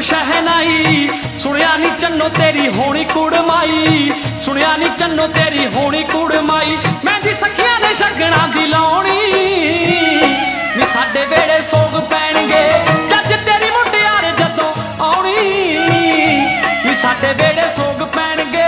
शहनाई। सुनिया नी चन्नो तेरी होनी कुड़माई, सुनिया नी चन्नो तेरी होनी कुड़माई। मेहंदी सखियां ने शगना दी लाउणी नी साडे वेड़े सोग पैणगे जज तेरी मुटियार जदों आउणी नी साडे वेड़े सोग पैणगे।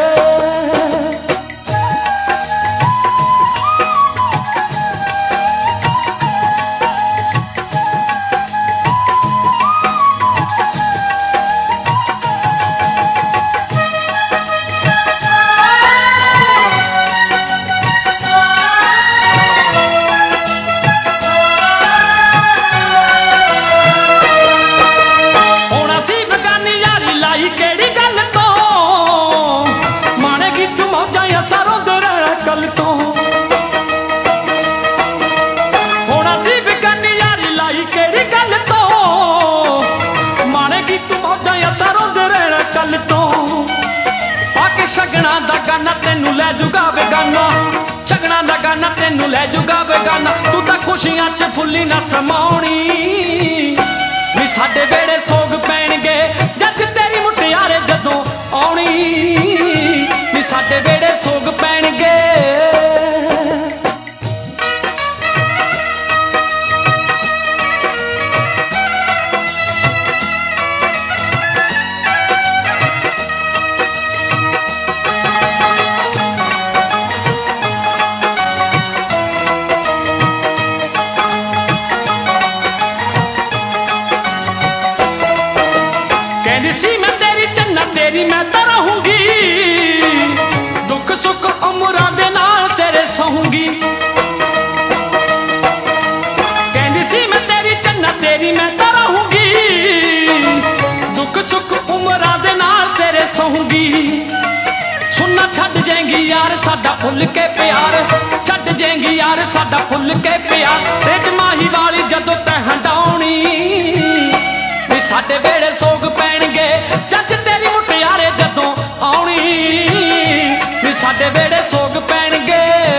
शगना दा गाना तेनू लै जूगा बेगाना, शगना दा गाना तेनू लै जूगा बेगाना। तू तां खुशियां च फुल्ली ना समाउणी नी साडे वेड़े सोग पैणगे जज तेरी मुटियारे जदों आउणी नी साडे वेड़े सोग पैणगे। सी मैं तेरी चन्ना तेरी मैं तो रहूंगी, दुख सुख उमरां दे नाल तेरे सहूंगी। कहंदी सी मैं तेरी चन्ना तेरी मैं तो रहूंगी, दुख सुख उमरां दे नाल तेरे सहूंगी। सुनना छड्ड जाएंगी यार साडा फुल के प्यार, छड्ड जाएंगी यार साडा फुल के प्यार। सेज माही वाली जदों तैं हंडाउणी साडे वेड़े सोग पैणगे जज तेरी मुटियारे जदों आउणी नी साडे वेड़े सोग पैणगे।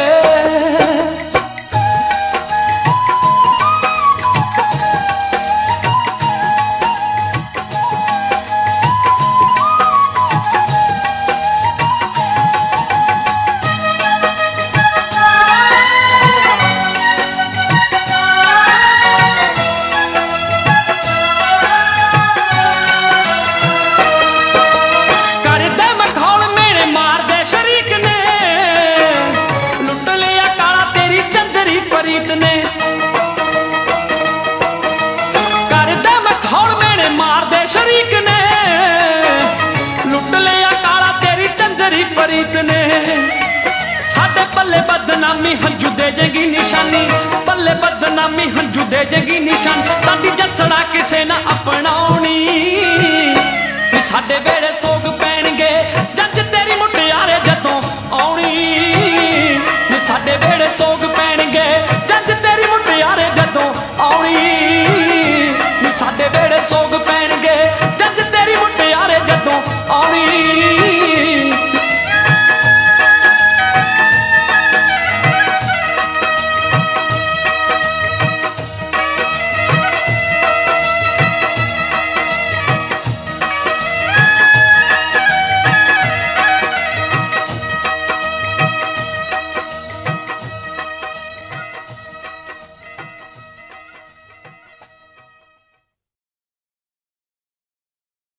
शरीक ने लुट लिया काला तेरी चंदरी परीत ने। साडे पल्ले बदनामी हंजू दे जेगी निशानी, पल्ले बदनामी हंजू दे जेगी